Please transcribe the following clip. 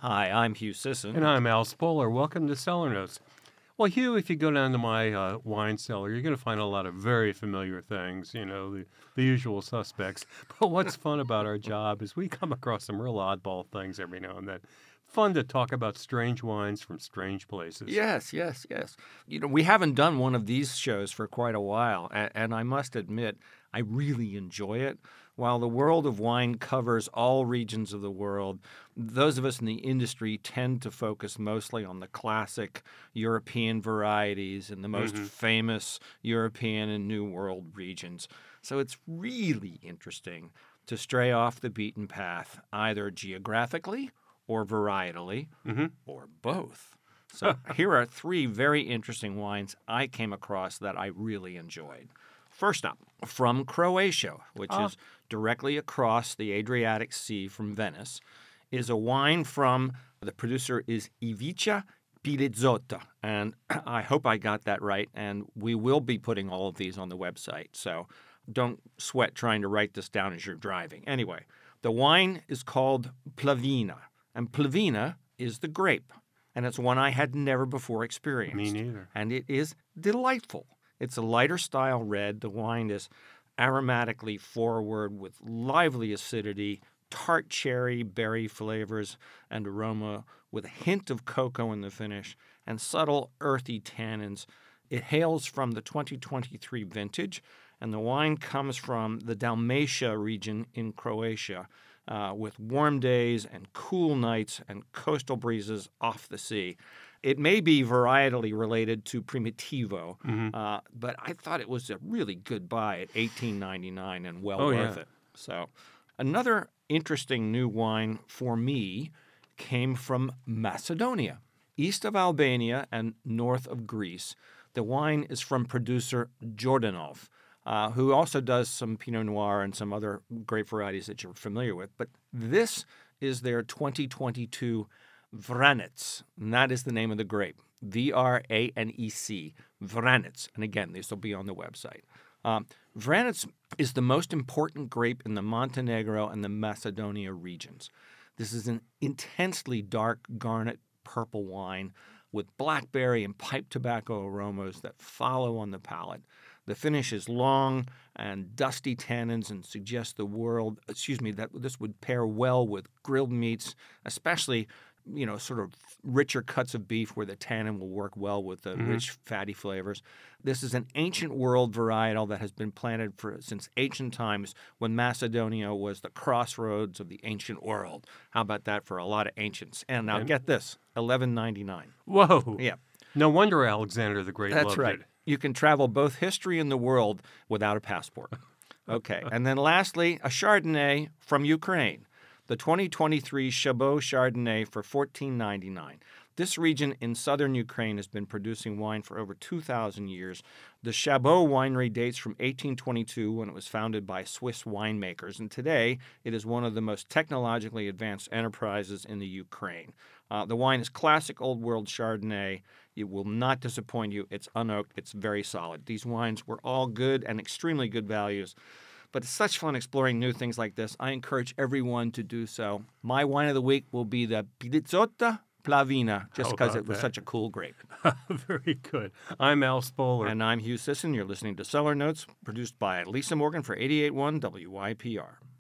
Hi, I'm Hugh Sisson. And I'm Al Spoler. Welcome to Cellar Notes. Well, Hugh, if you go down to my wine cellar, you're going to find a lot of very familiar things, the usual suspects. But what's fun about our job is we come across some real oddball things every now and then. Fun to talk about strange wines from strange places. Yes. We haven't done one of these shows for quite a while, and I must admit, I really enjoy it. While the world of wine covers all regions of the world, those of us in the industry tend to focus mostly on the classic European varieties and the most famous European and New World regions. So it's really interesting to stray off the beaten path, either geographically or varietally, or both. So here are three very interesting wines I came across that I really enjoyed. First up, from Croatia, which is directly across the Adriatic Sea from Venice, is a wine from, the producer is Ivica Pilizzota, and I hope I got that right, and we will be putting all of these on the website, so don't sweat trying to write this down as you're driving. Anyway, the wine is called Plavina, and Plavina is the grape, and it's one I had never before experienced. Me neither. And it is delightful. It's a lighter style red. The wine is aromatically forward with lively acidity, tart cherry, berry flavors and aroma with a hint of cocoa in the finish and subtle earthy tannins. It hails from the 2023 vintage, and the wine comes from the Dalmatia region in Croatia with warm days and cool nights and coastal breezes off the sea. It may be varietally related to Primitivo, but I thought it was a really good buy at $18.99 and well worth it. So another interesting new wine for me came from Macedonia, east of Albania and north of Greece. The wine is from producer Jordanov, who also does some Pinot Noir and some other grape varieties that you're familiar with. But this is their 2022 Vranec, and that is the name of the grape, Vranec, Vranec. And again, this will be on the website. Vranec is the most important grape in the Montenegro and the Macedonia regions. This is an intensely dark garnet purple wine with blackberry and pipe tobacco aromas that follow on the palate. The finish is long and dusty tannins and suggests that this would pair well with grilled meats, especially sort of richer cuts of beef where the tannin will work well with the rich, fatty flavors. This is an ancient world varietal that has been planted since ancient times when Macedonia was the crossroads of the ancient world. How about that for a lot of ancients? And now get this, $11.99. Whoa. Yeah. No wonder Alexander the Great loved right. it. You can travel both history and the world without a passport. Okay. And then lastly, a Chardonnay from Ukraine. The 2023 Chabot Chardonnay for $14.99. This region in southern Ukraine has been producing wine for over 2,000 years. The Chabot winery dates from 1822 when it was founded by Swiss winemakers, and today it is one of the most technologically advanced enterprises in the Ukraine. The wine is classic old world Chardonnay. It will not disappoint you. It's unoaked. It's very solid. These wines were all good and extremely good values. But it's such fun exploring new things like this. I encourage everyone to do so. My wine of the week will be the Pilizzota Plavina, just because it was such a cool grape. Very good. I'm Al Spoler. And I'm Hugh Sisson. You're listening to Cellar Notes, produced by Lisa Morgan for 88.1 WYPR.